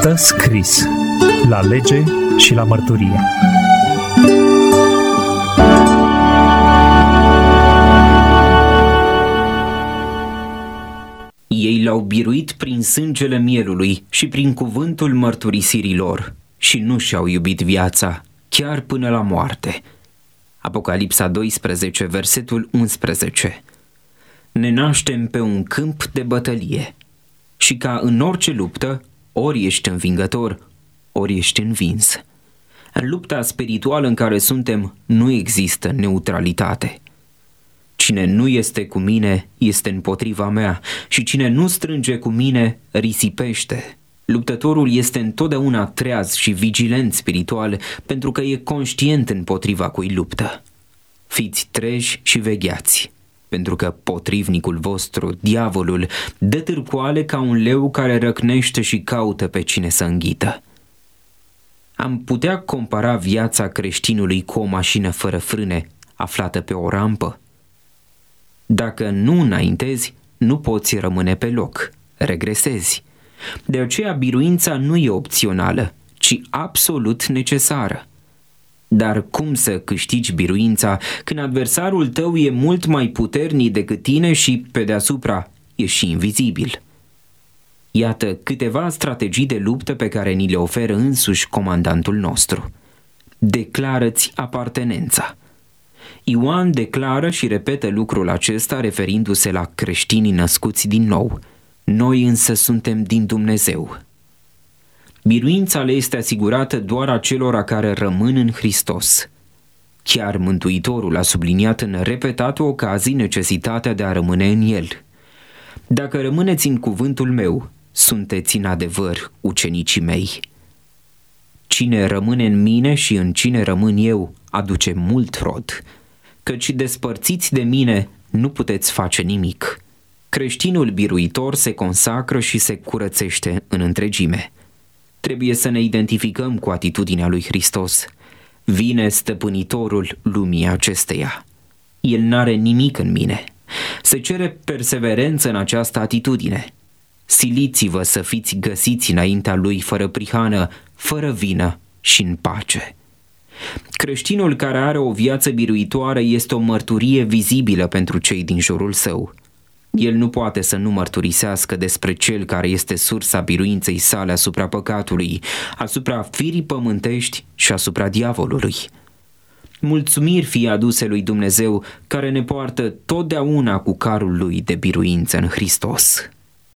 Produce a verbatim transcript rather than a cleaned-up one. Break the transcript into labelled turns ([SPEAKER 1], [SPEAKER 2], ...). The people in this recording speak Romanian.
[SPEAKER 1] Stă scris la lege și la mărturie.
[SPEAKER 2] Ei l-au biruit prin sângele mielului și prin cuvântul mărturisirii lor și nu și-au iubit viața, chiar până la moarte. Apocalipsa doisprezece, versetul unsprezece. Ne naștem pe un câmp de bătălie și ca în orice luptă, ori ești învingător, ori ești învins. În lupta spirituală în care suntem nu există neutralitate. Cine nu este cu mine este împotriva mea și cine nu strânge cu mine risipește. Luptătorul este întotdeauna treaz și vigilent spiritual pentru că e conștient împotriva cui luptă. Fiți treji și vegheați, pentru că potrivnicul vostru, diavolul, dă târcoale ca un leu care răcnește și caută pe cine să înghită. Am putea compara viața creștinului cu o mașină fără frâne, aflată pe o rampă? Dacă nu înaintezi, nu poți rămâne pe loc, regresezi. De aceea biruința nu e opțională, ci absolut necesară. Dar cum să câștigi biruința când adversarul tău e mult mai puternic decât tine și, pe deasupra, e și invizibil? Iată câteva strategii de luptă pe care ni le oferă însuși comandantul nostru. Declară-ți apartenența. Ioan declară și repetă lucrul acesta referindu-se la creștinii născuți din nou. Noi însă suntem din Dumnezeu. Biruința le este asigurată doar acelora care rămân în Hristos. Chiar Mântuitorul a subliniat în repetate ocazii necesitatea de a rămâne în El. Dacă rămâneți în cuvântul meu, sunteți în adevăr ucenicii mei. Cine rămâne în mine și în cine rămân eu, aduce mult rod, căci despărțiți de mine nu puteți face nimic. Creștinul biruitor se consacră și se curățește în întregime. Trebuie să ne identificăm cu atitudinea lui Hristos. Vine stăpânitorul lumii acesteia. El n-are nimic în mine. Se cere perseverență în această atitudine. Siliți-vă să fiți găsiți înaintea lui fără prihană, fără vină și în pace. Creștinul care are o viață biruitoare este o mărturie vizibilă pentru cei din jurul său. El nu poate să nu mărturisească despre cel care este sursa biruinței sale asupra păcatului, asupra firii pământești și asupra diavolului. Mulțumiri fie aduse lui Dumnezeu care ne poartă totdeauna cu carul lui de biruință în Hristos.